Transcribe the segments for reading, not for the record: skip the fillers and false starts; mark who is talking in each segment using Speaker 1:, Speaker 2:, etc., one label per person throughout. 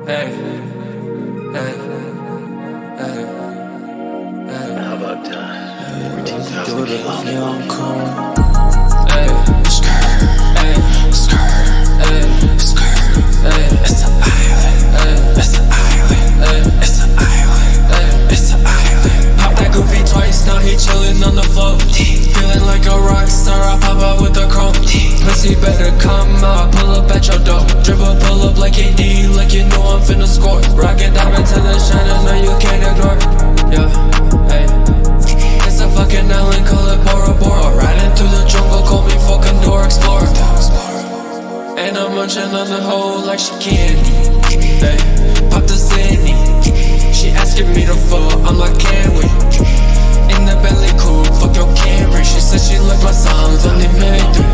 Speaker 1: Hey, hey, hey, hey.
Speaker 2: How about 14,000
Speaker 1: Do it
Speaker 2: kilos?
Speaker 1: if you don't come. Hey, skirt, hey, skirt, hey, skirt, hey. It's an island, hey, it's an island, hey, it's an island, hey, it's an island. Pop that goofy twice, now he chillin' on the floor. Feeling like a rock star, I pop out with the chrome. Pussy better come out, pull up at your door. Dribble, pull up like AD, like you know I'm finna score. Rockin' diamond till it's shining, no you can't ignore. Yeah, hey. It's a fucking island, call it Bora Bora. Riding through the jungle, call me fucking door explorer. And I'm munching on the hoe like she candy. Hey, pop the Sandy. She asking me to fuck, I'm like, can we? In the Bentley coupe, fuck your Camry. She said she like my songs, only made three.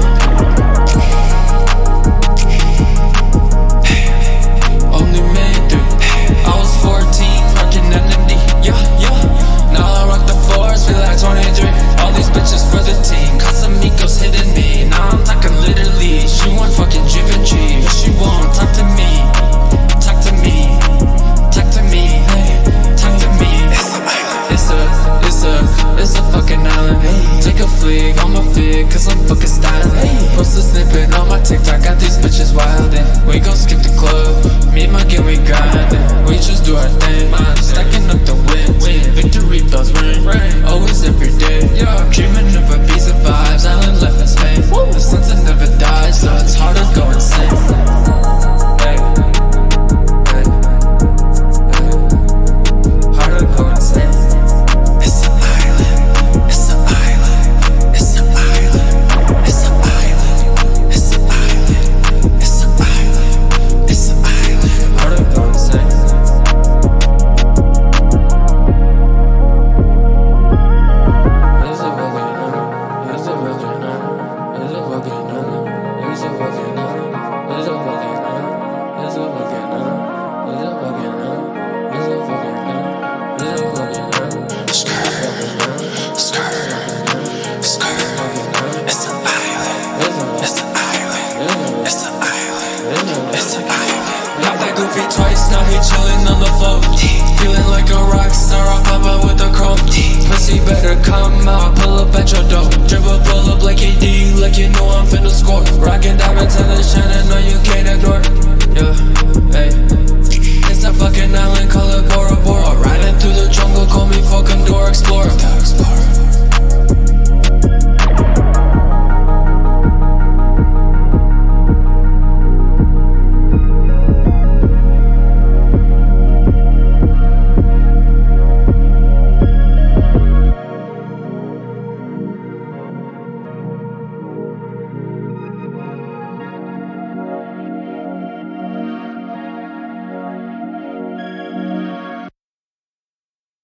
Speaker 1: Only made three. I was 14, rockin' NMD. Yeah, yeah. Now I rock the floors, feel like 23. All these bitches for the team, Casamigos hitting me. Now I'm talking literally. She want fucking Givenchy, but she won't talk to me. Talk to me, talk to me, hey, talk to me. It's a fucking island. Take a flick on my fig, cause I'm fucking styling. Post a snippet on my TikTok, got these bitches wildin'. We gon' skip the club, me and my gang, we grindin'. We just do our thing, stacking up the wins. Victory bells ring, always every day. Dreaming of Ibiza vibes, island left in Spain. The sunset never dies, so it's hard to go insane. Hey, hey, hey. Hard to go insane. It's an island, it's an island, it's an island, it's an island, it's an island, it's an island, it's an island. Hard to go insane. Twice, now he chillin' on the floor. Feeling like a rock star, I pop out with the chrome. Pussy better come out, pull up at your door. Dribble, pull up like AD, like you know I'm finna score. Rockin' diamond till it's shining, no you can't ignore. Yeah, hey. It's a fucking island, call it Bora Bora. Riding through the jungle, call me fucking door explorer.